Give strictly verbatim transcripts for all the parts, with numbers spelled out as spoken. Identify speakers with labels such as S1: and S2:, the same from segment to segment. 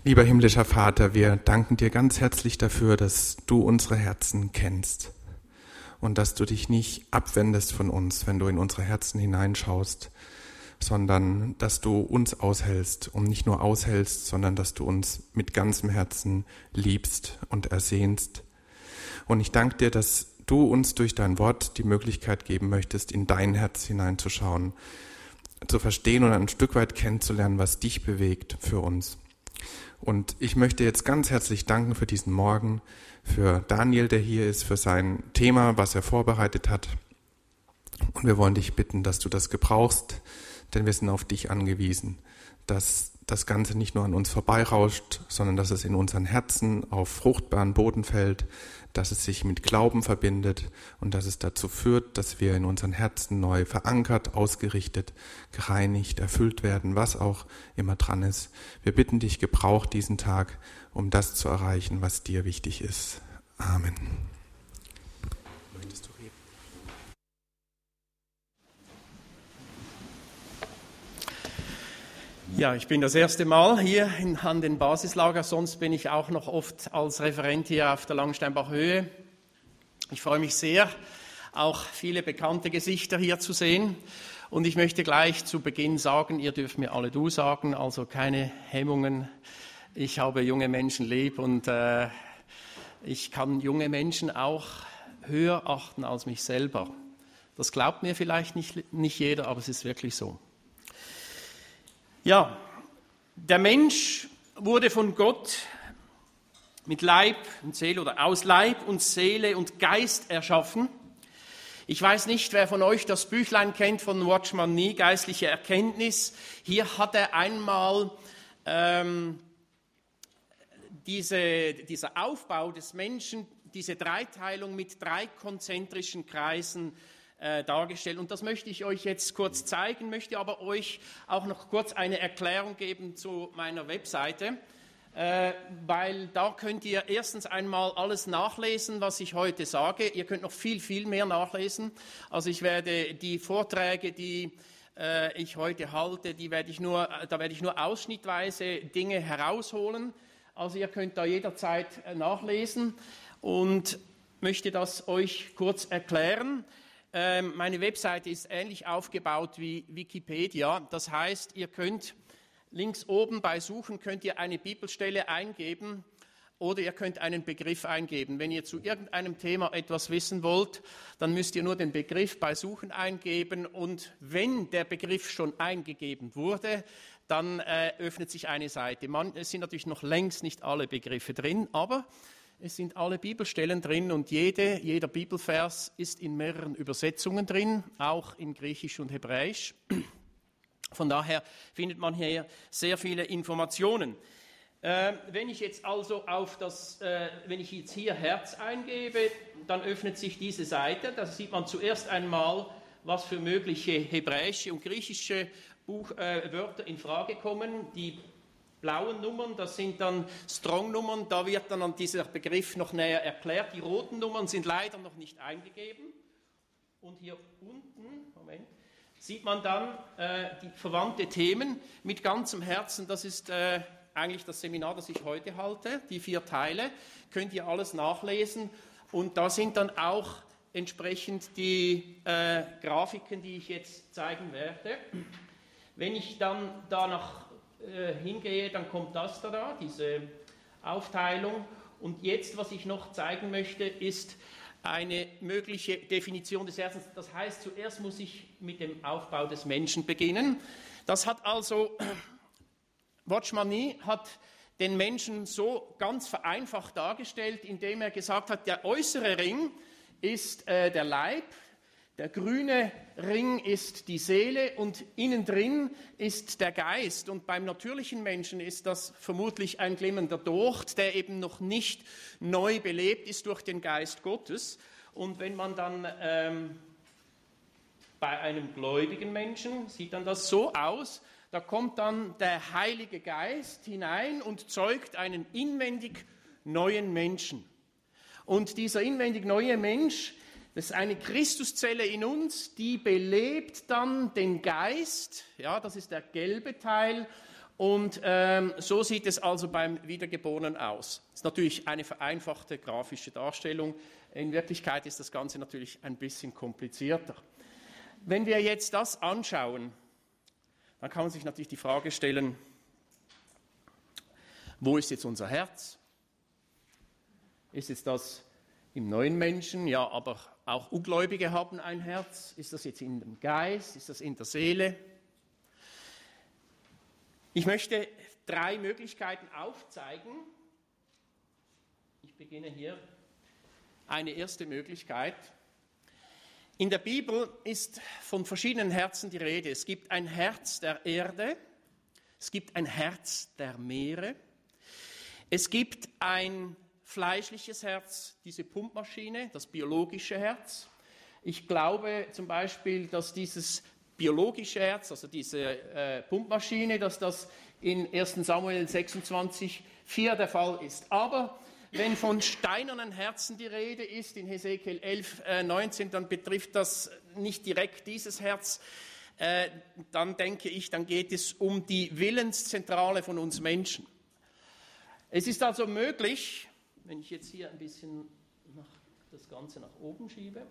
S1: Lieber himmlischer Vater, wir danken dir ganz herzlich dafür, dass du unsere Herzen kennst und dass du dich nicht abwendest von uns, wenn du in unsere Herzen hineinschaust, sondern dass du uns aushältst und nicht nur aushältst, sondern dass du uns mit ganzem Herzen liebst und ersehnst. Und ich danke dir, dass du uns durch dein Wort die Möglichkeit geben möchtest, in dein Herz hineinzuschauen, zu verstehen und ein Stück weit kennenzulernen, was dich bewegt für uns. Und ich möchte jetzt ganz herzlich danken für diesen Morgen, für Daniel, der hier ist, für sein Thema, was er vorbereitet hat. Und wir wollen dich bitten, dass du das gebrauchst, denn wir sind auf dich angewiesen, dass das Ganze nicht nur an uns vorbeirauscht, sondern dass es in unseren Herzen auf fruchtbaren Boden fällt, dass es sich mit Glauben verbindet und dass es dazu führt, dass wir in unseren Herzen neu verankert, ausgerichtet, gereinigt, erfüllt werden, was auch immer dran ist. Wir bitten dich, gebrauch diesen Tag, um das zu erreichen, was dir wichtig ist. Amen. Möchtest du reden?
S2: Ja, ich bin das erste Mal hier in, an den Basislager, sonst bin ich auch noch oft als Referent hier auf der Langensteinbach-Höhe. Ich freue mich sehr, auch viele bekannte Gesichter hier zu sehen. Und ich möchte gleich zu Beginn sagen, ihr dürft mir alle du sagen, also keine Hemmungen. Ich habe junge Menschen lieb und äh, ich kann junge Menschen auch höher achten als mich selber. Das glaubt mir vielleicht nicht, nicht jeder, aber es ist wirklich so. Ja, der Mensch wurde von Gott mit Leib und Seele oder aus Leib und Seele und Geist erschaffen. Ich weiß nicht, wer von euch das Büchlein kennt von Watchman Nee, Geistliche Erkenntnis. Hier hat er einmal ähm, diese, dieser Aufbau des Menschen, diese Dreiteilung mit drei konzentrischen Kreisen dargestellt. Und das möchte ich euch jetzt kurz zeigen, möchte aber euch auch noch kurz eine Erklärung geben zu meiner Webseite, äh, weil da könnt ihr erstens einmal alles nachlesen, was ich heute sage. Ihr könnt noch viel, viel mehr nachlesen. Also ich werde die Vorträge, die äh, ich heute halte, die werde ich nur, da werde ich nur ausschnittweise Dinge herausholen. Also ihr könnt da jederzeit nachlesen und möchte das euch kurz erklären. Ähm, meine Webseite ist ähnlich aufgebaut wie Wikipedia. Das heißt, ihr könnt links oben bei Suchen könnt ihr eine Bibelstelle eingeben oder ihr könnt einen Begriff eingeben. Wenn ihr zu irgendeinem Thema etwas wissen wollt, dann müsst ihr nur den Begriff bei Suchen eingeben und wenn der Begriff schon eingegeben wurde, dann äh, öffnet sich eine Seite. Man, es sind natürlich noch längst nicht alle Begriffe drin, aber es sind alle Bibelstellen drin und jede, jeder Bibelvers ist in mehreren Übersetzungen drin, auch in Griechisch und Hebräisch. Von daher findet man hier sehr viele Informationen. Äh, wenn ich jetzt also auf das, äh, wenn ich jetzt hier Herz eingebe, dann öffnet sich diese Seite. Da sieht man zuerst einmal, was für mögliche hebräische und griechische Buch, äh, Wörter in Frage kommen. Die blauen Nummern, das sind dann Strong-Nummern, da wird dann dieser Begriff noch näher erklärt. Die roten Nummern sind leider noch nicht eingegeben. Und hier unten, Moment, sieht man dann äh, die verwandte Themen mit ganzem Herzen. Das ist äh, eigentlich das Seminar, das ich heute halte, die vier Teile. Könnt ihr alles nachlesen. Und da sind dann auch entsprechend die äh, Grafiken, die ich jetzt zeigen werde. Wenn ich dann danach hingehe, dann kommt das da, da, diese Aufteilung. Und jetzt, was ich noch zeigen möchte, ist eine mögliche Definition des Herzens. Das heißt, zuerst muss ich mit dem Aufbau des Menschen beginnen. Das hat also, Watchman Nee hat den Menschen so ganz vereinfacht dargestellt, indem er gesagt hat, der äußere Ring ist äh, der Leib, der grüne Ring ist die Seele und innen drin ist der Geist. Und beim natürlichen Menschen ist das vermutlich ein glimmender Docht, der eben noch nicht neu belebt ist durch den Geist Gottes. Und wenn man dann ähm, bei einem gläubigen Menschen, sieht dann das so aus, da kommt dann der Heilige Geist hinein und zeugt einen inwendig neuen Menschen. Und dieser inwendig neue Mensch, das ist eine Christuszelle in uns, die belebt dann den Geist, ja, das ist der gelbe Teil, Und ähm, so sieht es also beim Wiedergeborenen aus. Das ist natürlich eine vereinfachte grafische Darstellung. In Wirklichkeit ist das Ganze natürlich ein bisschen komplizierter. Wenn wir jetzt das anschauen, dann kann man sich natürlich die Frage stellen, wo ist jetzt unser Herz? Ist jetzt das im neuen Menschen? Ja, aber auch Ungläubige haben ein Herz. Ist das jetzt in dem Geist? Ist das in der Seele? Ich möchte drei Möglichkeiten aufzeigen. Ich beginne hier. Eine erste Möglichkeit. In der Bibel ist von verschiedenen Herzen die Rede. Es gibt ein Herz der Erde, es gibt ein Herz der Meere, es gibt ein fleischliches Herz, diese Pumpmaschine, das biologische Herz. Ich glaube zum Beispiel, dass dieses biologische Herz, also diese äh, Pumpmaschine, dass das in ersten Samuel sechsundzwanzig vier der Fall ist. Aber wenn von steinernen Herzen die Rede ist, in Hesekiel elf neunzehn, dann betrifft das nicht direkt dieses Herz. Äh, dann denke ich, dann geht es um die Willenszentrale von uns Menschen. Es ist also möglich, wenn ich jetzt hier ein bisschen nach, das Ganze nach oben schiebe,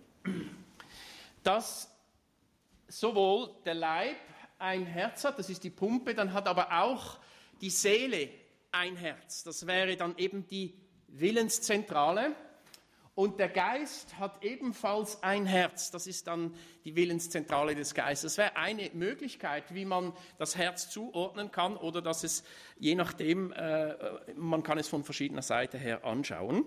S2: dass sowohl der Leib ein Herz hat, das ist die Pumpe, dann hat aber auch die Seele ein Herz. Das wäre dann eben die Willenszentrale. Und der Geist hat ebenfalls ein Herz. Das ist dann die Willenszentrale des Geistes. Das wäre eine Möglichkeit, wie man das Herz zuordnen kann oder dass es, je nachdem, äh, man kann es von verschiedener Seite her anschauen.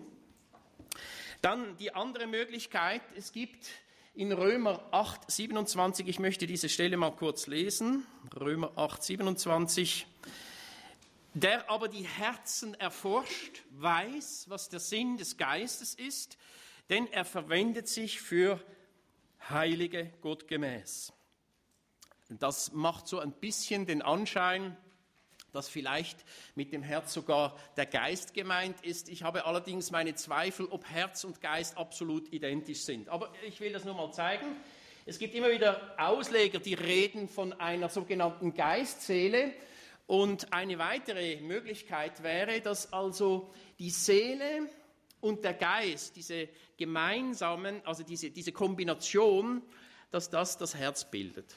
S2: Dann die andere Möglichkeit, es gibt in Römer acht siebenundzwanzig, ich möchte diese Stelle mal kurz lesen, Römer acht siebenundzwanzig, der aber die Herzen erforscht, weiß, was der Sinn des Geistes ist, denn er verwendet sich für Heilige gottgemäß. Das macht so ein bisschen den Anschein, dass vielleicht mit dem Herz sogar der Geist gemeint ist. Ich habe allerdings meine Zweifel, ob Herz und Geist absolut identisch sind. Aber ich will das nur mal zeigen. Es gibt immer wieder Ausleger, die reden von einer sogenannten Geistseele. Und eine weitere Möglichkeit wäre, dass also die Seele und der Geist, diese gemeinsamen, also diese, diese Kombination, dass das das Herz bildet.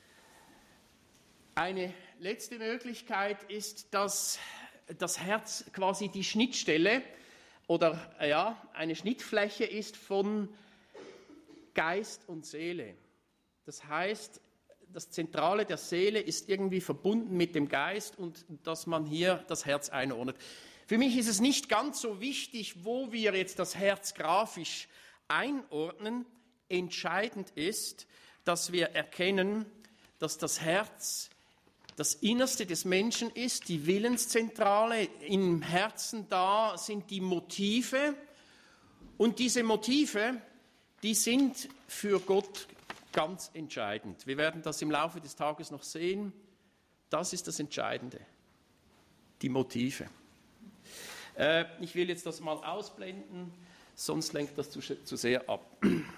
S2: Eine letzte Möglichkeit ist, dass das Herz quasi die Schnittstelle oder ja, eine Schnittfläche ist von Geist und Seele. Das heißt, das Zentrale der Seele ist irgendwie verbunden mit dem Geist und dass man hier das Herz einordnet. Für mich ist es nicht ganz so wichtig, wo wir jetzt das Herz grafisch einordnen. Entscheidend ist, dass wir erkennen, dass das Herz das Innerste des Menschen ist, die Willenszentrale. Im Herzen da sind die Motive und diese Motive, die sind für Gott ganz entscheidend. Wir werden das im Laufe des Tages noch sehen. Das ist das Entscheidende, die Motive. Äh, ich will jetzt das mal ausblenden, sonst lenkt das zu, zu sehr ab.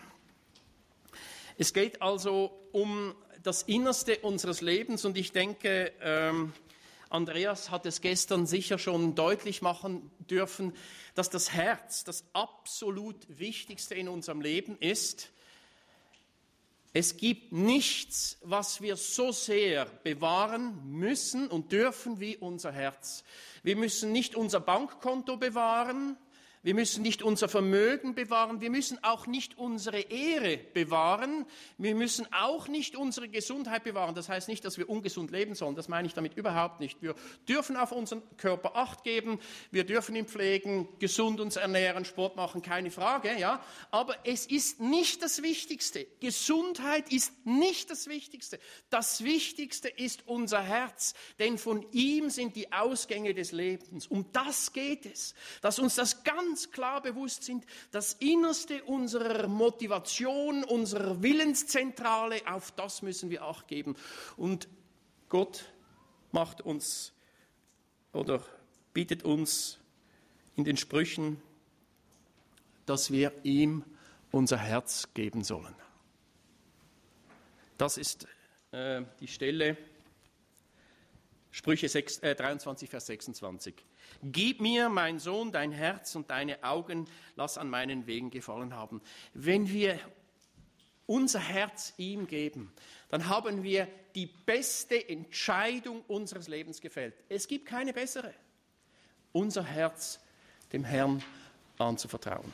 S2: Es geht also um das Innerste unseres Lebens und ich denke, ähm, Andreas hat es gestern sicher schon deutlich machen dürfen, dass das Herz das absolut Wichtigste in unserem Leben ist. Es gibt nichts, was wir so sehr bewahren müssen und dürfen wie unser Herz. Wir müssen nicht unser Bankkonto bewahren, wir müssen nicht unser Vermögen bewahren, wir müssen auch nicht unsere Ehre bewahren, wir müssen auch nicht unsere Gesundheit bewahren. Das heißt nicht, dass wir ungesund leben sollen, das meine ich damit überhaupt nicht. Wir dürfen auf unseren Körper Acht geben, wir dürfen ihn pflegen, gesund uns ernähren, Sport machen, keine Frage, ja. Aber es ist nicht das Wichtigste. Gesundheit ist nicht das Wichtigste. Das Wichtigste ist unser Herz, denn von ihm sind die Ausgänge des Lebens. Um das geht es, dass uns das ganz klar bewusst sind, das Innerste unserer Motivation, unserer Willenszentrale, auf das müssen wir Acht geben. Und Gott macht uns oder bietet uns in den Sprüchen, dass wir ihm unser Herz geben sollen. Das ist äh, die Stelle, Sprüche sechs, äh, dreiundzwanzig, Vers sechsundzwanzig. Gib mir, mein Sohn, dein Herz und deine Augen, lass an meinen Wegen gefallen haben. Wenn wir unser Herz ihm geben, dann haben wir die beste Entscheidung unseres Lebens gefällt. Es gibt keine bessere. Unser Herz dem Herrn anzuvertrauen.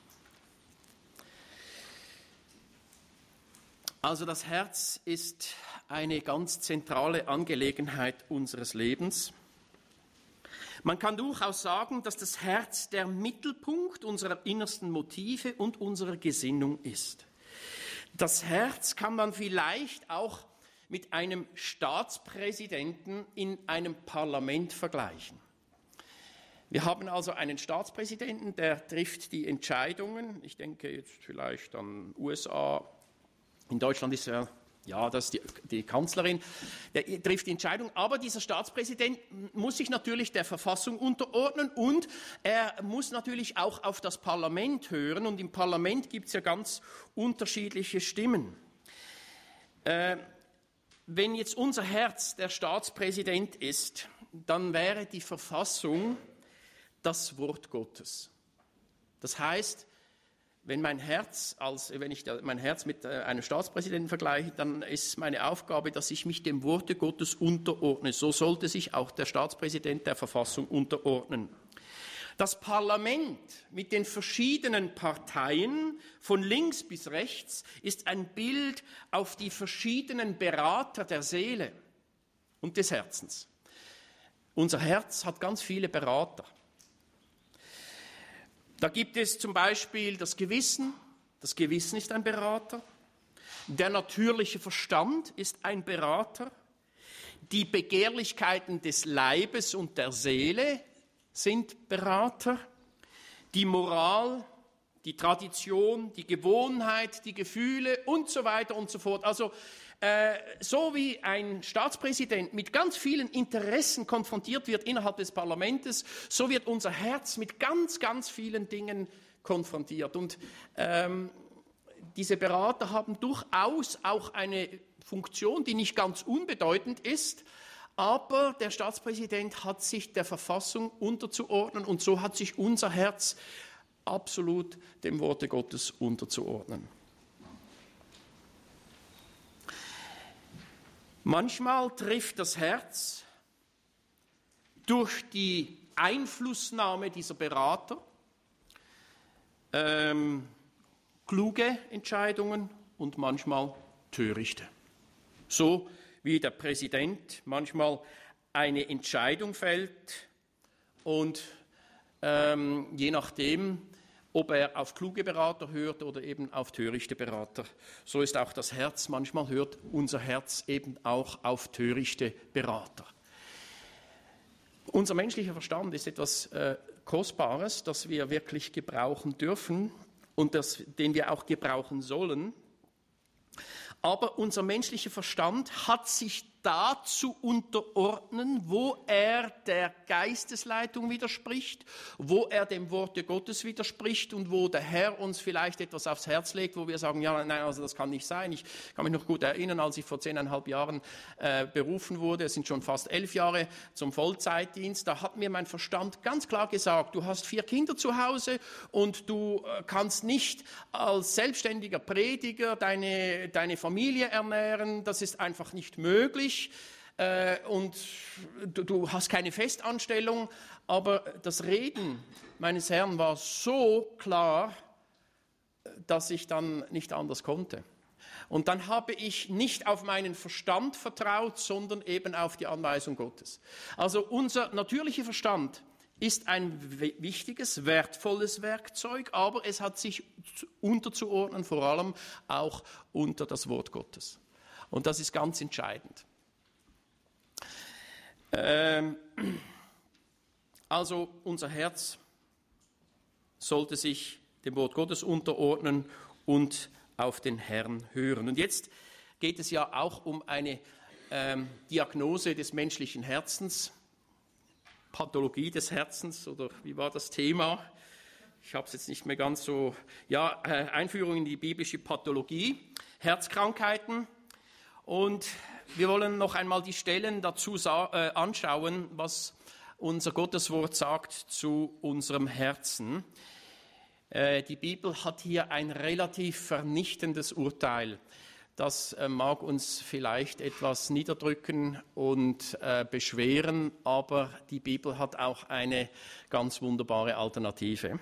S2: Also das Herz ist eine ganz zentrale Angelegenheit unseres Lebens. Man kann durchaus sagen, dass das Herz der Mittelpunkt unserer innersten Motive und unserer Gesinnung ist. Das Herz kann man vielleicht auch mit einem Staatspräsidenten in einem Parlament vergleichen. Wir haben also einen Staatspräsidenten, der trifft die Entscheidungen. Ich denke jetzt vielleicht an U S A. In Deutschland ist er, ja, das ist die, die Kanzlerin, der trifft die Entscheidung. Aber dieser Staatspräsident muss sich natürlich der Verfassung unterordnen und er muss natürlich auch auf das Parlament hören. Und im Parlament gibt es ja ganz unterschiedliche Stimmen. Äh, wenn jetzt unser Herz der Staatspräsident ist, dann wäre die Verfassung das Wort Gottes. Das heißt, wenn mein Herz, als, wenn ich mein Herz mit einem Staatspräsidenten vergleiche, dann ist meine Aufgabe, dass ich mich dem Worte Gottes unterordne. So sollte sich auch der Staatspräsident der Verfassung unterordnen. Das Parlament mit den verschiedenen Parteien von links bis rechts ist ein Bild auf die verschiedenen Berater der Seele und des Herzens. Unser Herz hat ganz viele Berater. Da gibt es zum Beispiel das Gewissen. Das Gewissen ist ein Berater. Der natürliche Verstand ist ein Berater. Die Begehrlichkeiten des Leibes und der Seele sind Berater. Die Moral, die Tradition, die Gewohnheit, die Gefühle und so weiter und so fort. Also äh, so wie ein Staatspräsident mit ganz vielen Interessen konfrontiert wird innerhalb des Parlaments, so wird unser Herz mit ganz, ganz vielen Dingen konfrontiert. Und ähm, diese Berater haben durchaus auch eine Funktion, die nicht ganz unbedeutend ist, aber der Staatspräsident hat sich der Verfassung unterzuordnen und so hat sich unser Herz absolut dem Worte Gottes unterzuordnen. Manchmal trifft das Herz durch die Einflussnahme dieser Berater ähm, kluge Entscheidungen und manchmal törichte. So wie der Präsident manchmal eine Entscheidung fällt und ähm, je nachdem, ob er auf kluge Berater hört oder eben auf törichte Berater. So ist auch das Herz. Manchmal hört unser Herz eben auch auf törichte Berater. Unser menschlicher Verstand ist etwas äh, Kostbares, das wir wirklich gebrauchen dürfen und das, den wir auch gebrauchen sollen. Aber unser menschlicher Verstand hat sich da zu unterordnen, wo er der Geistesleitung widerspricht, wo er dem Worte Gottes widerspricht und wo der Herr uns vielleicht etwas aufs Herz legt, wo wir sagen, ja, nein, also das kann nicht sein. Ich kann mich noch gut erinnern, als ich vor zehneinhalb Jahren äh, berufen wurde, es sind schon fast elf Jahre zum Vollzeitdienst, da hat mir mein Verstand ganz klar gesagt, du hast vier Kinder zu Hause und du äh, kannst nicht als selbstständiger Prediger deine, deine Familie ernähren, das ist einfach nicht möglich. Äh, und du, du hast keine Festanstellung, aber das Reden meines Herrn war so klar, dass ich dann nicht anders konnte. Und dann habe ich nicht auf meinen Verstand vertraut, sondern eben auf die Anweisung Gottes. Also unser natürlicher Verstand ist ein wichtiges, wertvolles Werkzeug, aber es hat sich unterzuordnen, vor allem auch unter das Wort Gottes. Und das ist ganz entscheidend. Ähm, also unser Herz sollte sich dem Wort Gottes unterordnen und auf den Herrn hören. Und jetzt geht es ja auch um eine ähm, Diagnose des menschlichen Herzens, Pathologie des Herzens, oder wie war das Thema? Ich habe es jetzt nicht mehr ganz so, ja, äh, Einführung in die biblische Pathologie, Herzkrankheiten. Und wir wollen noch einmal die Stellen dazu sa- äh, anschauen, was unser Gotteswort sagt zu unserem Herzen. Äh, die Bibel hat hier ein relativ vernichtendes Urteil. Das äh, mag uns vielleicht etwas niederdrücken und äh, beschweren, aber die Bibel hat auch eine ganz wunderbare Alternative.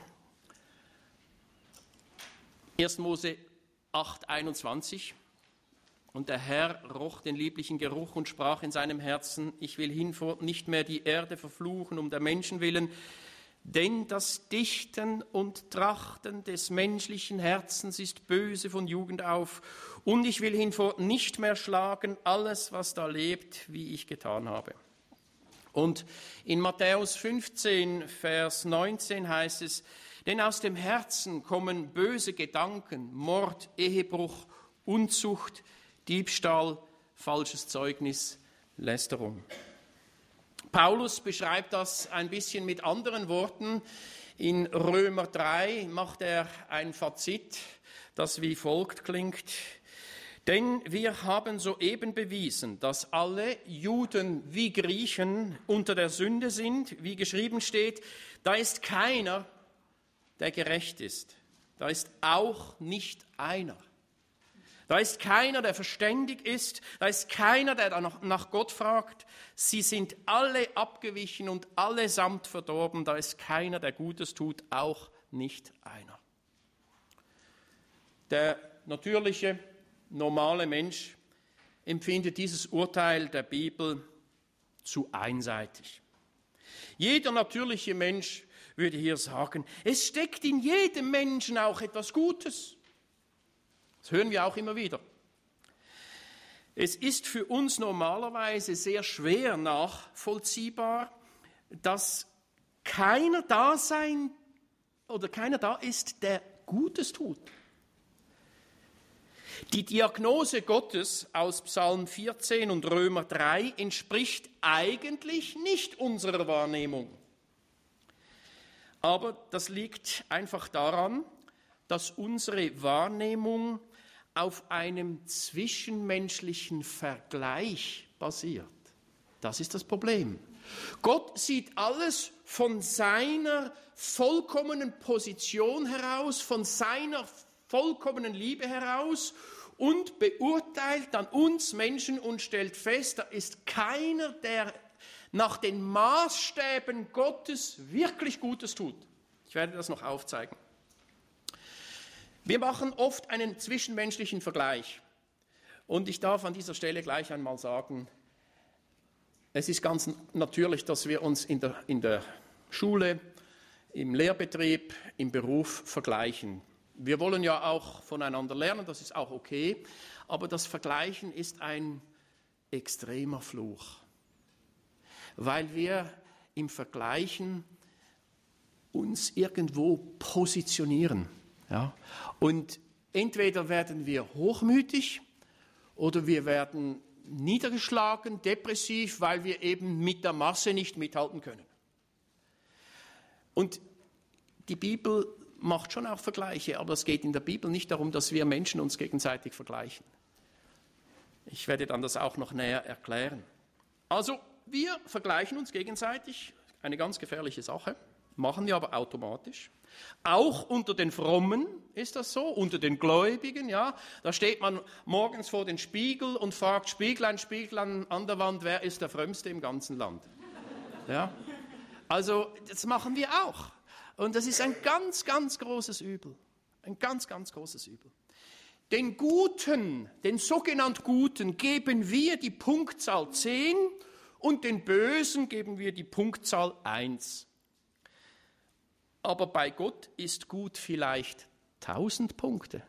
S2: erster Mose acht, einundzwanzig. Und der Herr roch den lieblichen Geruch und sprach in seinem Herzen, ich will hinfort nicht mehr die Erde verfluchen um der Menschen willen, denn das Dichten und Trachten des menschlichen Herzens ist böse von Jugend auf, und ich will hinfort nicht mehr schlagen alles, was da lebt, wie ich getan habe. Und in Matthäus fünfzehn, Vers neunzehn heißt es, denn aus dem Herzen kommen böse Gedanken, Mord, Ehebruch, Unzucht, Diebstahl, falsches Zeugnis, Lästerung. Paulus beschreibt das ein bisschen mit anderen Worten. In Römer drei macht er ein Fazit, das wie folgt klingt. Denn wir haben soeben bewiesen, dass alle Juden wie Griechen unter der Sünde sind, wie geschrieben steht, da ist keiner, der gerecht ist. Da ist auch nicht einer. Da ist keiner, der verständig ist. Da ist keiner, der nach Gott fragt. Sie sind alle abgewichen und allesamt verdorben. Da ist keiner, der Gutes tut, auch nicht einer. Der natürliche, normale Mensch empfindet dieses Urteil der Bibel zu einseitig. Jeder natürliche Mensch würde hier sagen, es steckt in jedem Menschen auch etwas Gutes. Das hören wir auch immer wieder. Es ist für uns normalerweise sehr schwer nachvollziehbar, dass keiner da sein oder keiner da ist, der Gutes tut. Die Diagnose Gottes aus Psalm vierzehn und Römer drei entspricht eigentlich nicht unserer Wahrnehmung. Aber das liegt einfach daran, dass unsere Wahrnehmung auf einem zwischenmenschlichen Vergleich basiert. Das ist das Problem. Gott sieht alles von seiner vollkommenen Position heraus, von seiner vollkommenen Liebe heraus und beurteilt dann uns Menschen und stellt fest, da ist keiner, der nach den Maßstäben Gottes wirklich Gutes tut. Ich werde das noch aufzeigen. Wir machen oft einen zwischenmenschlichen Vergleich. Und ich darf an dieser Stelle gleich einmal sagen, es ist ganz natürlich, dass wir uns in der, in der Schule, im Lehrbetrieb, im Beruf vergleichen. Wir wollen ja auch voneinander lernen, das ist auch okay, aber das Vergleichen ist ein extremer Fluch, weil wir im Vergleichen uns irgendwo positionieren. Ja? Und entweder werden wir hochmütig oder wir werden niedergeschlagen, depressiv, weil wir eben mit der Masse nicht mithalten können. Und die Bibel macht schon auch Vergleiche, aber es geht in der Bibel nicht darum, dass wir Menschen uns gegenseitig vergleichen. Ich werde dann das auch noch näher erklären. Also, wir vergleichen uns gegenseitig, eine ganz gefährliche Sache, machen wir aber automatisch. Auch unter den Frommen ist das so, unter den Gläubigen, ja. Da steht man morgens vor den Spiegel und fragt, Spieglein, Spieglein an der Wand, wer ist der Frömmste im ganzen Land? Ja. Also, das machen wir auch. Und das ist ein ganz, ganz großes Übel. Ein ganz, ganz großes Übel. Den Guten, den sogenannten Guten, geben wir die Punktzahl zehn und den Bösen geben wir die Punktzahl eins. Aber bei Gott ist gut vielleicht tausend Punkte.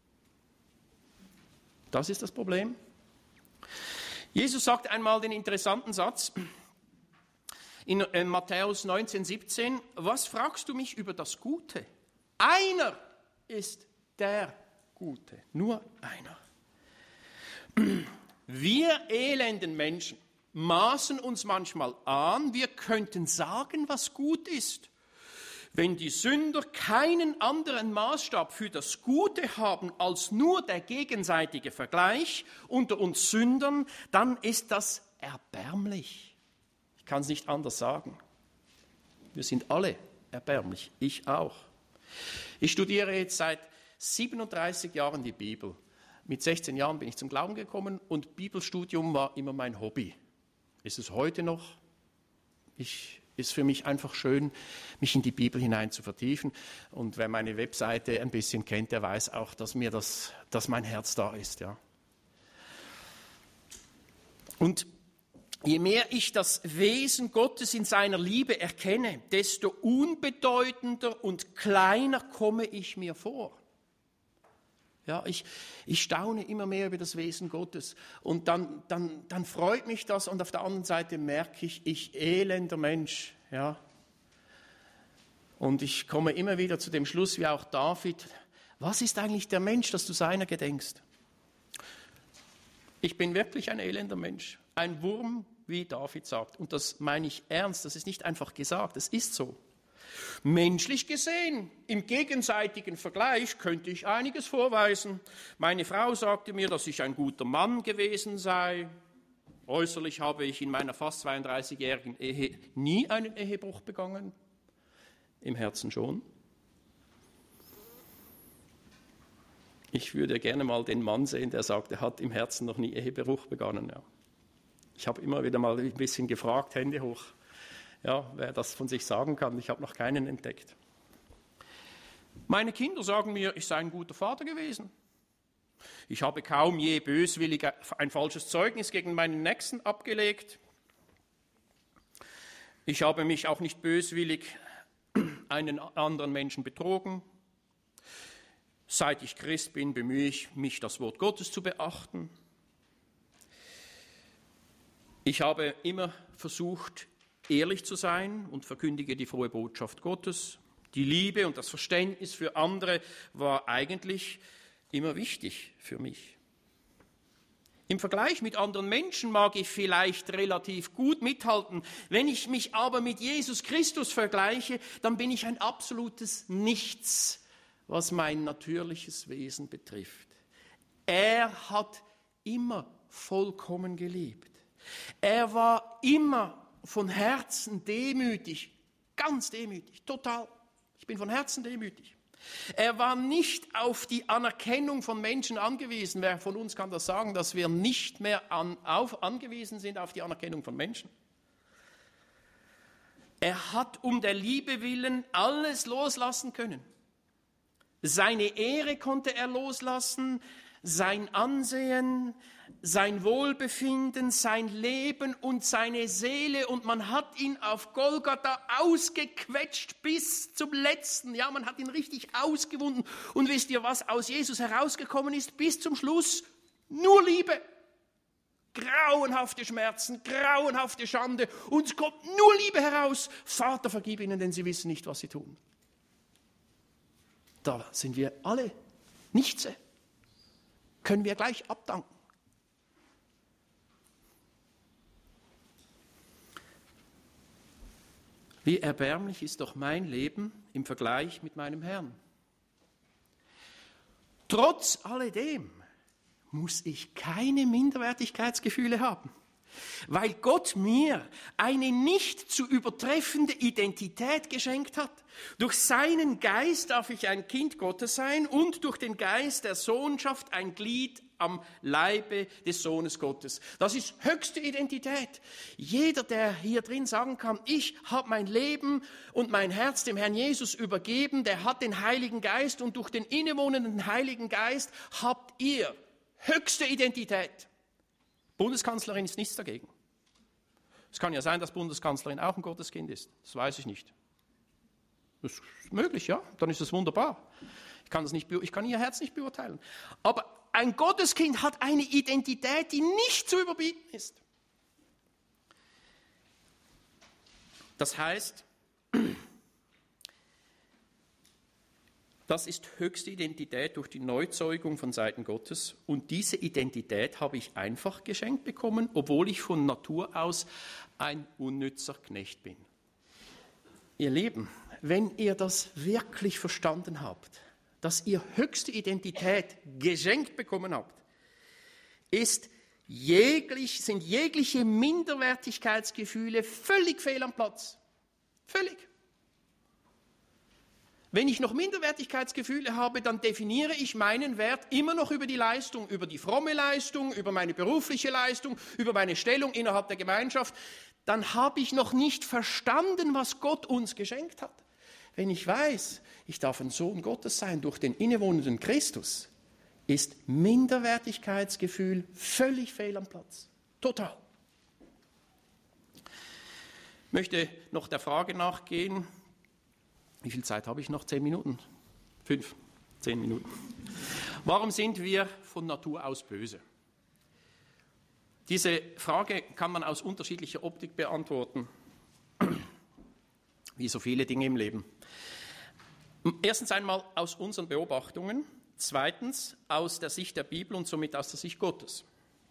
S2: Das ist das Problem. Jesus sagt einmal den interessanten Satz in Matthäus neunzehn, siebzehn, was fragst du mich über das Gute? Einer ist der Gute, nur einer. Wir elenden Menschen maßen uns manchmal an, wir könnten sagen, was gut ist. Wenn die Sünder keinen anderen Maßstab für das Gute haben als nur der gegenseitige Vergleich unter uns Sündern, dann ist das erbärmlich. Ich kann es nicht anders sagen. Wir sind alle erbärmlich, ich auch. Ich studiere jetzt seit siebenunddreißig Jahren die Bibel. Mit sechzehn Jahren bin ich zum Glauben gekommen und Bibelstudium war immer mein Hobby. Ist es heute noch? Ich ist für mich einfach schön, mich in die Bibel hinein zu vertiefen. Und wer meine Webseite ein bisschen kennt, der weiß auch, dass mir das, dass mein Herz da ist. Ja. Und je mehr ich das Wesen Gottes in seiner Liebe erkenne, desto unbedeutender und kleiner komme ich mir vor. Ja, ich, ich staune immer mehr über das Wesen Gottes und dann, dann, dann freut mich das und auf der anderen Seite merke ich, ich elender Mensch. Ja. Und ich komme immer wieder zu dem Schluss, wie auch David, was ist eigentlich der Mensch, dass du seiner gedenkst? Ich bin wirklich ein elender Mensch, ein Wurm, wie David sagt. Und das meine ich ernst, das ist nicht einfach gesagt, es ist so. Menschlich gesehen, im gegenseitigen Vergleich könnte ich einiges vorweisen. Meine Frau sagte mir, dass ich ein guter Mann gewesen sei. Äußerlich habe ich in meiner fast zweiunddreißigjährigen Ehe nie einen Ehebruch begangen. Im Herzen schon. Ich würde gerne mal den Mann sehen, der sagt, er hat im Herzen noch nie Ehebruch begangen. Ja. Ich habe immer wieder mal ein bisschen gefragt, Hände hoch. Ja, wer das von sich sagen kann, ich habe noch keinen entdeckt. Meine Kinder sagen mir, ich sei ein guter Vater gewesen. Ich habe kaum je böswillig ein falsches Zeugnis gegen meinen Nächsten abgelegt. Ich habe mich auch nicht böswillig einen anderen Menschen betrogen. Seit ich Christ bin, bemühe ich mich, das Wort Gottes zu beachten. Ich habe immer versucht, ehrlich zu sein und verkündige die frohe Botschaft Gottes. Die Liebe und das Verständnis für andere war eigentlich immer wichtig für mich. Im Vergleich mit anderen Menschen mag ich vielleicht relativ gut mithalten. Wenn ich mich aber mit Jesus Christus vergleiche, dann bin ich ein absolutes Nichts, was mein natürliches Wesen betrifft. Er hat immer vollkommen geliebt. Er war immer von Herzen demütig, ganz demütig, total. Ich bin von Herzen demütig. Er war nicht auf die Anerkennung von Menschen angewiesen. Wer von uns kann das sagen, dass wir nicht mehr an, auf, angewiesen sind auf die Anerkennung von Menschen? Er hat um der Liebe willen alles loslassen können. Seine Ehre konnte er loslassen, sein Ansehen, sein Wohlbefinden, sein Leben und seine Seele. Und man hat ihn auf Golgatha ausgequetscht bis zum Letzten. Ja, man hat ihn richtig ausgewunden. Und wisst ihr, was aus Jesus herausgekommen ist? Bis zum Schluss nur Liebe. Grauenhafte Schmerzen, grauenhafte Schande. Und es kommt nur Liebe heraus. Vater, vergib ihnen, denn sie wissen nicht, was sie tun. Da sind wir alle Nichtse. Können wir gleich abdanken. Wie erbärmlich ist doch mein Leben im Vergleich mit meinem Herrn. Trotz alledem muss ich keine Minderwertigkeitsgefühle haben, weil Gott mir eine nicht zu übertreffende Identität geschenkt hat. Durch seinen Geist darf ich ein Kind Gottes sein und durch den Geist der Sohnschaft ein Glied am Leibe des Sohnes Gottes. Das ist höchste Identität. Jeder, der hier drin sagen kann, ich habe mein Leben und mein Herz dem Herrn Jesus übergeben, der hat den Heiligen Geist und durch den innewohnenden Heiligen Geist habt ihr höchste Identität. Bundeskanzlerin ist nichts dagegen. Es kann ja sein, dass Bundeskanzlerin auch ein Gotteskind ist. Das weiß ich nicht. Das ist möglich, ja. Dann ist das wunderbar. Ich kann, das nicht, ich kann ihr Herz nicht beurteilen. Aber ein Gotteskind hat eine Identität, die nicht zu überbieten ist. Das heißt, das ist höchste Identität durch die Neuzeugung von Seiten Gottes. Und diese Identität habe ich einfach geschenkt bekommen, obwohl ich von Natur aus ein unnützer Knecht bin. Ihr Lieben, wenn ihr das wirklich verstanden habt, dass ihr höchste Identität geschenkt bekommen habt, ist jeglich, sind jegliche Minderwertigkeitsgefühle völlig fehl am Platz. Völlig. Wenn ich noch Minderwertigkeitsgefühle habe, dann definiere ich meinen Wert immer noch über die Leistung, über die fromme Leistung, über meine berufliche Leistung, über meine Stellung innerhalb der Gemeinschaft. Dann habe ich noch nicht verstanden, was Gott uns geschenkt hat. Wenn ich weiß, ich darf ein Sohn Gottes sein durch den innewohnenden Christus, ist Minderwertigkeitsgefühl völlig fehl am Platz. Total. Ich möchte noch der Frage nachgehen. Wie viel Zeit habe ich noch? Zehn Minuten? Fünf? Zehn Minuten. Warum sind wir von Natur aus böse? Diese Frage kann man aus unterschiedlicher Optik beantworten, wie so viele Dinge im Leben. Erstens einmal aus unseren Beobachtungen, zweitens aus der Sicht der Bibel und somit aus der Sicht Gottes.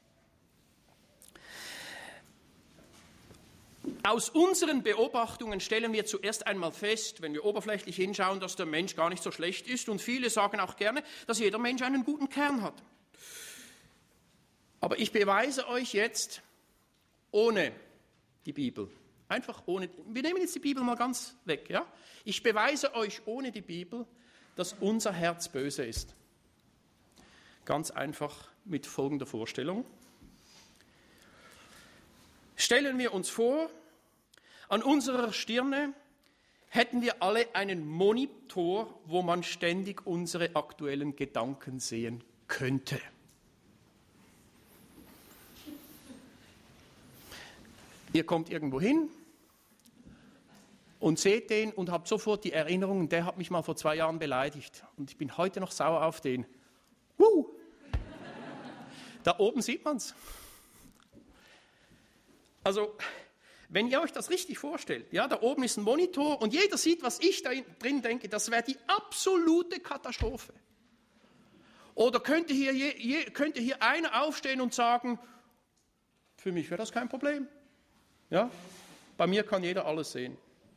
S2: Aus unseren Beobachtungen stellen wir zuerst einmal fest, wenn wir oberflächlich hinschauen, dass der Mensch gar nicht so schlecht ist. Und viele sagen auch gerne, dass jeder Mensch einen guten Kern hat. Aber ich beweise euch jetzt ohne die Bibel, einfach ohne, wir nehmen jetzt die Bibel mal ganz weg, ja? Ich beweise euch ohne die Bibel, dass unser Herz böse ist. Ganz einfach mit folgender Vorstellung. Stellen wir uns vor, an unserer Stirne hätten wir alle einen Monitor, wo man ständig unsere aktuellen Gedanken sehen könnte. Ihr kommt irgendwo hin und seht den und habt sofort die Erinnerung, der hat mich mal vor zwei Jahren beleidigt und ich bin heute noch sauer auf den. Uh! Da oben sieht man es. Also, wenn ihr euch das richtig vorstellt, ja, da oben ist ein Monitor und jeder sieht, was ich da drin denke, das wäre die absolute Katastrophe. Oder könnte hier, je, könnte hier einer aufstehen und sagen, für mich wäre das kein Problem. Ja, bei mir kann jeder alles sehen.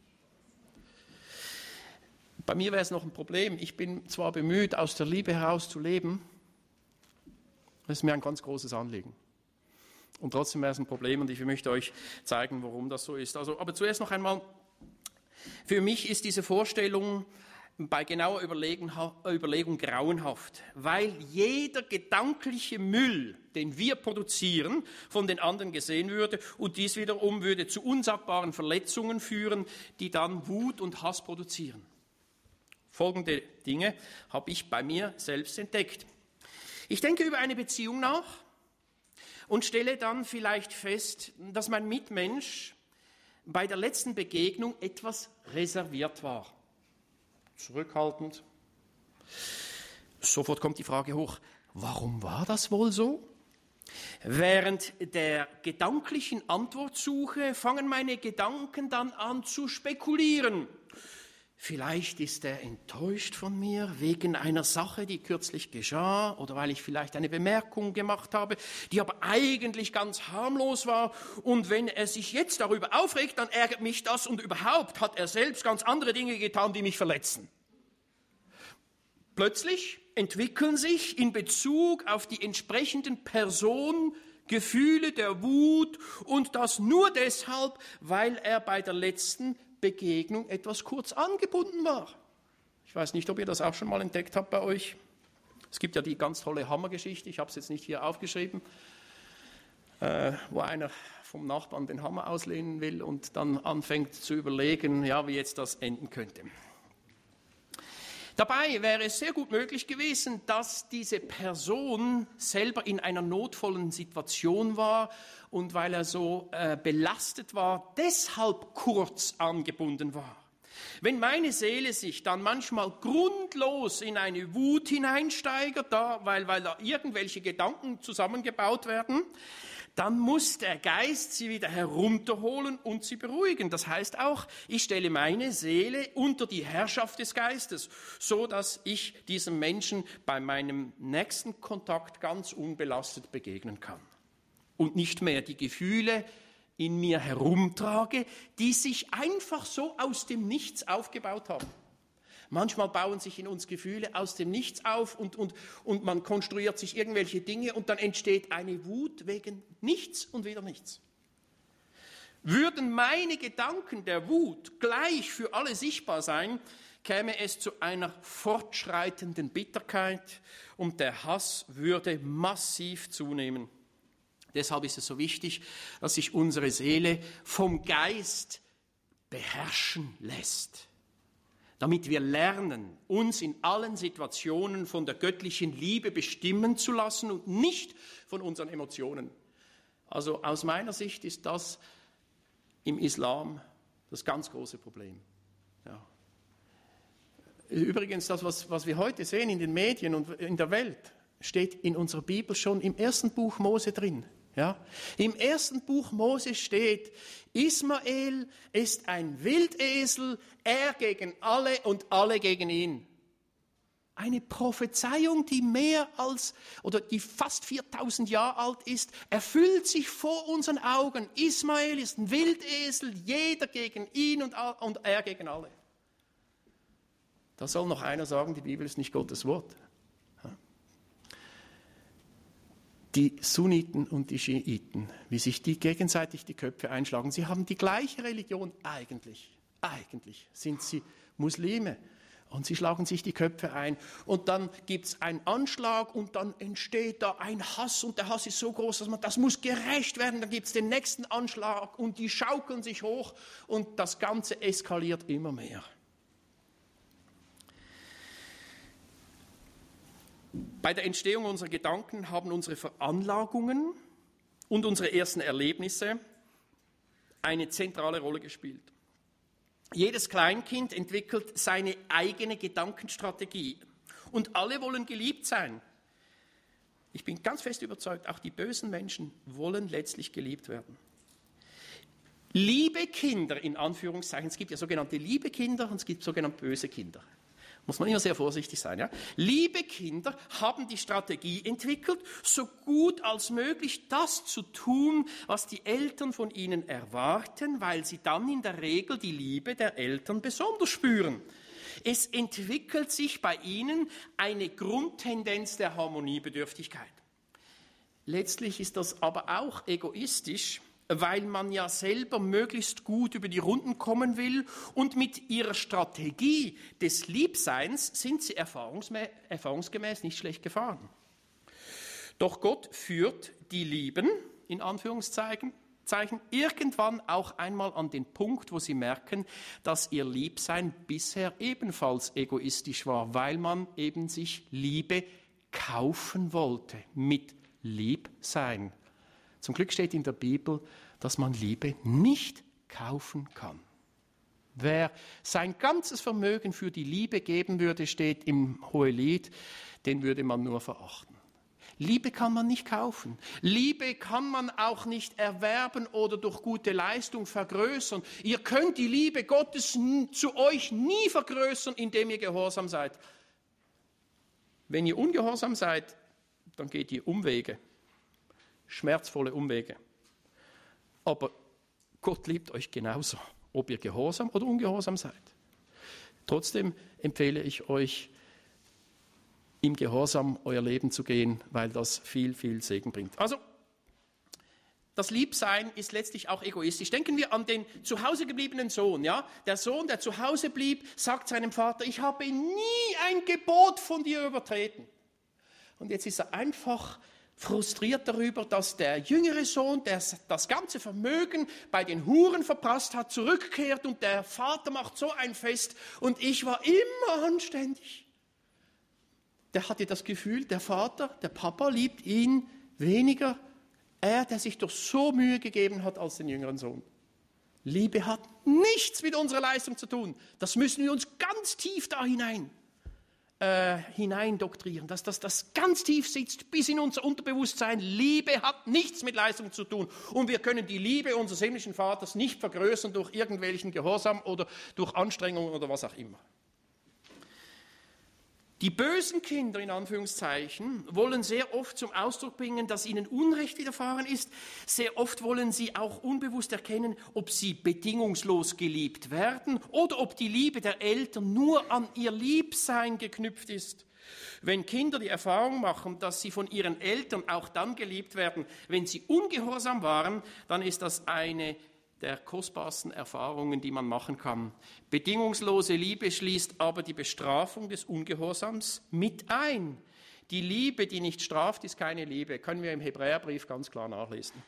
S2: Bei mir wäre es noch ein Problem. Ich bin zwar bemüht, aus der Liebe heraus zu leben, das ist mir ein ganz großes Anliegen. Und trotzdem wäre es ein Problem und ich möchte euch zeigen, warum das so ist. Also, aber zuerst noch einmal, für mich ist diese Vorstellung bei genauer Überlegung, Überlegung grauenhaft, weil jeder gedankliche Müll, den wir produzieren, von den anderen gesehen würde und dies wiederum würde zu unsagbaren Verletzungen führen, die dann Wut und Hass produzieren. Folgende Dinge habe ich bei mir selbst entdeckt. Ich denke über eine Beziehung nach und stelle dann vielleicht fest, dass mein Mitmensch bei der letzten Begegnung etwas reserviert war. Zurückhaltend. Sofort kommt die Frage hoch, warum war das wohl so? Während der gedanklichen Antwortsuche fangen meine Gedanken dann an zu spekulieren. Vielleicht ist er enttäuscht von mir wegen einer Sache, die kürzlich geschah, oder weil ich vielleicht eine Bemerkung gemacht habe, die aber eigentlich ganz harmlos war. Und wenn er sich jetzt darüber aufregt, dann ärgert mich das und überhaupt hat er selbst ganz andere Dinge getan, die mich verletzen. Plötzlich entwickeln sich in Bezug auf die entsprechenden Personen Gefühle der Wut und das nur deshalb, weil er bei der letzten Begegnung etwas kurz angebunden war. Ich weiß nicht, ob ihr das auch schon mal entdeckt habt bei euch. Es gibt ja die ganz tolle Hammergeschichte, ich habe es jetzt nicht hier aufgeschrieben, äh, wo einer vom Nachbarn den Hammer auslehnen will und dann anfängt zu überlegen, ja, wie jetzt das enden könnte. Dabei wäre es sehr gut möglich gewesen, dass diese Person selber in einer notvollen Situation war und weil er so äh, belastet war, deshalb kurz angebunden war. Wenn meine Seele sich dann manchmal grundlos in eine Wut hineinsteigert, da, weil, weil da irgendwelche Gedanken zusammengebaut werden, dann muss der Geist sie wieder herunterholen und sie beruhigen. Das heißt auch, ich stelle meine Seele unter die Herrschaft des Geistes, so dass ich diesem Menschen bei meinem nächsten Kontakt ganz unbelastet begegnen kann. Und nicht mehr die Gefühle in mir herumtrage, die sich einfach so aus dem Nichts aufgebaut haben. Manchmal bauen sich in uns Gefühle aus dem Nichts auf und, und, und man konstruiert sich irgendwelche Dinge und dann entsteht eine Wut wegen nichts und wieder nichts. Würden meine Gedanken der Wut gleich für alle sichtbar sein, käme es zu einer fortschreitenden Bitterkeit und der Hass würde massiv zunehmen. Deshalb ist es so wichtig, dass sich unsere Seele vom Geist beherrschen lässt, damit wir lernen, uns in allen Situationen von der göttlichen Liebe bestimmen zu lassen und nicht von unseren Emotionen. Also aus meiner Sicht ist das im Islam das ganz große Problem. Ja. Übrigens, das, was, was wir heute sehen in den Medien und in der Welt, steht in unserer Bibel schon im ersten Buch Mose drin. Ja? Im ersten Buch Mose steht, Ismael ist ein Wildesel, er gegen alle und alle gegen ihn. Eine Prophezeiung, die mehr als, oder die fast viertausend Jahre alt ist, erfüllt sich vor unseren Augen. Ismael ist ein Wildesel, jeder gegen ihn und, und er gegen alle. Da soll noch einer sagen, die Bibel ist nicht Gottes Wort. Die Sunniten und die Schiiten, wie sich die gegenseitig die Köpfe einschlagen, sie haben die gleiche Religion eigentlich. Eigentlich sind sie Muslime und sie schlagen sich die Köpfe ein. Und dann gibt es einen Anschlag und dann entsteht da ein Hass und der Hass ist so groß, dass man, das muss gerecht werden. Dann gibt es den nächsten Anschlag und die schaukeln sich hoch und das Ganze eskaliert immer mehr. Bei der Entstehung unserer Gedanken haben unsere Veranlagungen und unsere ersten Erlebnisse eine zentrale Rolle gespielt. Jedes Kleinkind entwickelt seine eigene Gedankenstrategie und alle wollen geliebt sein. Ich bin ganz fest überzeugt, auch die bösen Menschen wollen letztlich geliebt werden. Liebe Kinder, in Anführungszeichen, es gibt ja sogenannte liebe Kinder und es gibt sogenannte böse Kinder. Muss man immer sehr vorsichtig sein. Ja? Liebe Kinder haben die Strategie entwickelt, so gut als möglich das zu tun, was die Eltern von ihnen erwarten, weil sie dann in der Regel die Liebe der Eltern besonders spüren. Es entwickelt sich bei ihnen eine Grundtendenz der Harmoniebedürftigkeit. Letztlich ist das aber auch egoistisch, weil man ja selber möglichst gut über die Runden kommen will und mit ihrer Strategie des Liebseins sind sie erfahrungsgemäß nicht schlecht gefahren. Doch Gott führt die Lieben, in Anführungszeichen, irgendwann auch einmal an den Punkt, wo sie merken, dass ihr Liebsein bisher ebenfalls egoistisch war, weil man eben sich Liebe kaufen wollte mit Liebsein. Zum Glück steht in der Bibel, dass man Liebe nicht kaufen kann. Wer sein ganzes Vermögen für die Liebe geben würde, steht im Hohelied, den würde man nur verachten. Liebe kann man nicht kaufen. Liebe kann man auch nicht erwerben oder durch gute Leistung vergrößern. Ihr könnt die Liebe Gottes zu euch nie vergrößern, indem ihr gehorsam seid. Wenn ihr ungehorsam seid, dann geht ihr Umwege. Schmerzvolle Umwege. Aber Gott liebt euch genauso, ob ihr gehorsam oder ungehorsam seid. Trotzdem empfehle ich euch, im Gehorsam euer Leben zu gehen, weil das viel, viel Segen bringt. Also, das Liebsein ist letztlich auch egoistisch. Denken wir an den zu Hause gebliebenen Sohn. Ja? Der Sohn, der zu Hause blieb, sagt seinem Vater, ich habe nie ein Gebot von dir übertreten. Und jetzt ist er einfach frustriert darüber, dass der jüngere Sohn, der das ganze Vermögen bei den Huren verprasst hat, zurückkehrt und der Vater macht so ein Fest und ich war immer anständig. Der hatte das Gefühl, der Vater, der Papa liebt ihn weniger, er, der sich doch so Mühe gegeben hat als den jüngeren Sohn. Liebe hat nichts mit unserer Leistung zu tun. Das müssen wir uns ganz tief da hinein Äh, hineindoktrieren, dass das, das ganz tief sitzt, bis in unser Unterbewusstsein. Liebe hat nichts mit Leistung zu tun. Und wir können die Liebe unseres himmlischen Vaters nicht vergrößern durch irgendwelchen Gehorsam oder durch Anstrengungen oder was auch immer. Die bösen Kinder, in Anführungszeichen, wollen sehr oft zum Ausdruck bringen, dass ihnen Unrecht widerfahren ist. Sehr oft wollen sie auch unbewusst erkennen, ob sie bedingungslos geliebt werden oder ob die Liebe der Eltern nur an ihr Liebsein geknüpft ist. Wenn Kinder die Erfahrung machen, dass sie von ihren Eltern auch dann geliebt werden, wenn sie ungehorsam waren, dann ist das eine der kostbarsten Erfahrungen, die man machen kann. Bedingungslose Liebe schließt aber die Bestrafung des Ungehorsams mit ein. Die Liebe, die nicht straft, ist keine Liebe. Können wir im Hebräerbrief ganz klar nachlesen.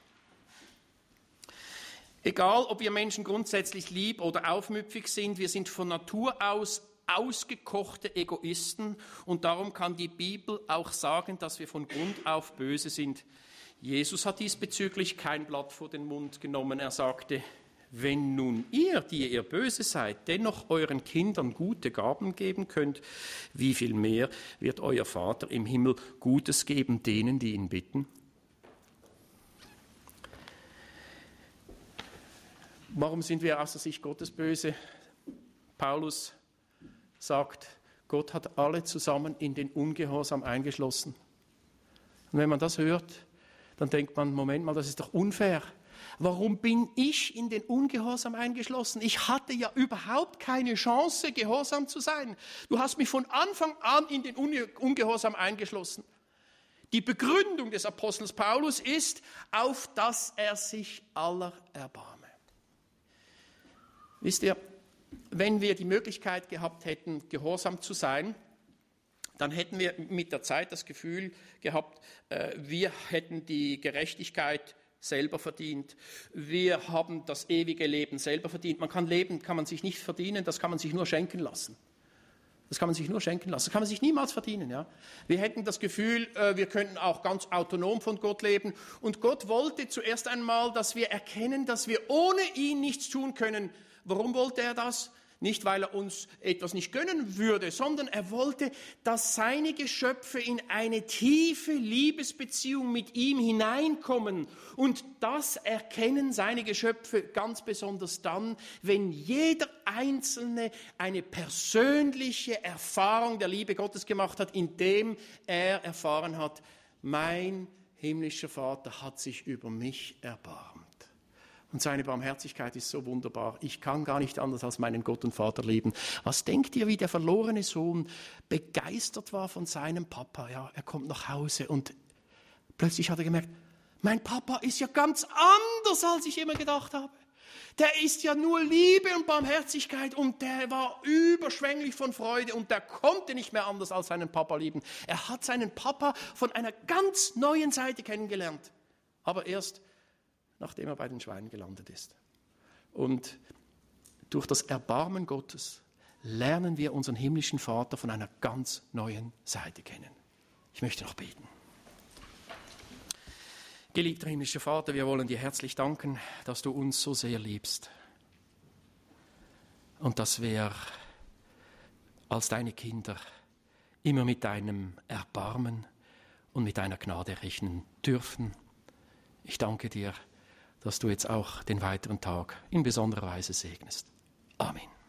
S2: Egal, ob wir Menschen grundsätzlich lieb oder aufmüpfig sind, wir sind von Natur aus ausgekochte Egoisten und darum kann die Bibel auch sagen, dass wir von Grund auf böse sind. Jesus hat diesbezüglich kein Blatt vor den Mund genommen. Er sagte, wenn nun ihr, die ihr böse seid, dennoch euren Kindern gute Gaben geben könnt, wie viel mehr wird euer Vater im Himmel Gutes geben denen, die ihn bitten? Warum sind wir aus der Sicht Gottes böse? Paulus sagt, Gott hat alle zusammen in den Ungehorsam eingeschlossen. Und wenn man das hört, dann denkt man, Moment mal, das ist doch unfair. Warum bin ich in den Ungehorsam eingeschlossen? Ich hatte ja überhaupt keine Chance, gehorsam zu sein. Du hast mich von Anfang an in den Ungehorsam eingeschlossen. Die Begründung des Apostels Paulus ist, auf dass er sich aller erbarme. Wisst ihr, wenn wir die Möglichkeit gehabt hätten, gehorsam zu sein, dann hätten wir mit der Zeit das Gefühl gehabt, wir hätten die Gerechtigkeit selber verdient. Wir haben das ewige Leben selber verdient. Man kann leben, kann man sich nicht verdienen, das kann man sich nur schenken lassen. Das kann man sich nur schenken lassen. Das kann man sich niemals verdienen. Ja? Wir hätten das Gefühl, wir könnten auch ganz autonom von Gott leben. Und Gott wollte zuerst einmal, dass wir erkennen, dass wir ohne ihn nichts tun können. Warum wollte er das? Nicht, weil er uns etwas nicht gönnen würde, sondern er wollte, dass seine Geschöpfe in eine tiefe Liebesbeziehung mit ihm hineinkommen. Und das erkennen seine Geschöpfe ganz besonders dann, wenn jeder Einzelne eine persönliche Erfahrung der Liebe Gottes gemacht hat, indem er erfahren hat, mein himmlischer Vater hat sich über mich erbarmt. Und seine Barmherzigkeit ist so wunderbar. Ich kann gar nicht anders als meinen Gott und Vater lieben. Was denkt ihr, wie der verlorene Sohn begeistert war von seinem Papa? Ja, er kommt nach Hause und plötzlich hat er gemerkt, mein Papa ist ja ganz anders, als ich immer gedacht habe. Der ist ja nur Liebe und Barmherzigkeit und der war überschwänglich von Freude und der konnte nicht mehr anders als seinen Papa lieben. Er hat seinen Papa von einer ganz neuen Seite kennengelernt. Aber erst nachdem er bei den Schweinen gelandet ist. Und durch das Erbarmen Gottes lernen wir unseren himmlischen Vater von einer ganz neuen Seite kennen. Ich möchte noch beten. Geliebter himmlischer Vater, wir wollen dir herzlich danken, dass du uns so sehr liebst und dass wir als deine Kinder immer mit deinem Erbarmen und mit deiner Gnade rechnen dürfen. Ich danke dir, dass du jetzt auch den weiteren Tag in besonderer Weise segnest. Amen.